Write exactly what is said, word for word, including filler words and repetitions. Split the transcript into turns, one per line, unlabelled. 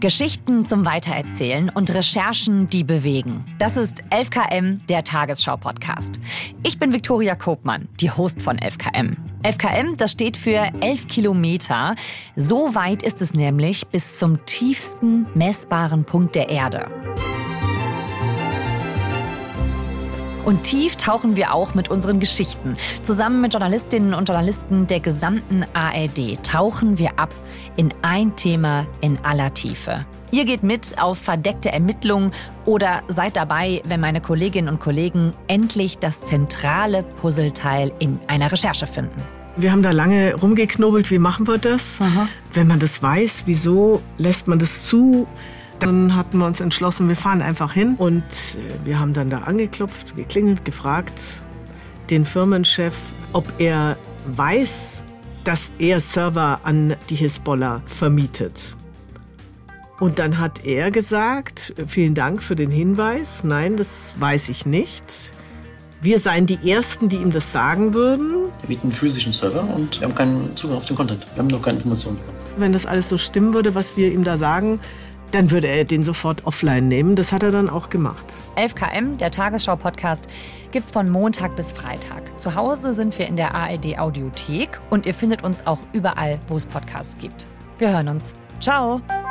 Geschichten zum Weitererzählen und Recherchen, die bewegen. Das ist elf Kilometer, der Tagesschau-Podcast. Ich bin Viktoria Kopmann, die Host von elf Kilometer. elf Kilometer, das steht für elf Kilometer. So weit ist es nämlich bis zum tiefsten messbaren Punkt der Erde. Und tief tauchen wir auch mit unseren Geschichten. Zusammen mit Journalistinnen und Journalisten der gesamten A R D tauchen wir ab in ein Thema in aller Tiefe. Ihr geht mit auf verdeckte Ermittlungen oder seid dabei, wenn meine Kolleginnen und Kollegen endlich das zentrale Puzzleteil in einer Recherche finden.
Wir haben da lange rumgeknobelt, wie machen wir das? Aha. Wenn man das weiß, wieso lässt man das zu? Dann hatten wir uns entschlossen, wir fahren einfach hin. Und wir haben dann da angeklopft, geklingelt, gefragt den Firmenchef, ob er weiß, dass er Server an die Hisbollah vermietet. Und dann hat er gesagt, vielen Dank für den Hinweis. Nein, das weiß ich nicht. Wir seien die Ersten, die ihm das sagen würden.
Wir bieten einen physischen Server und wir haben keinen Zugang auf den Content. Wir haben noch keine Informationen.
Wenn das alles so stimmen würde, was wir ihm da sagen, dann würde er den sofort offline nehmen. Das hat er dann auch gemacht.
elf Kilometer, der Tagesschau-Podcast, gibt's von Montag bis Freitag. Zu Hause sind wir in der A R D-Audiothek und ihr findet uns auch überall, wo es Podcasts gibt. Wir hören uns. Ciao!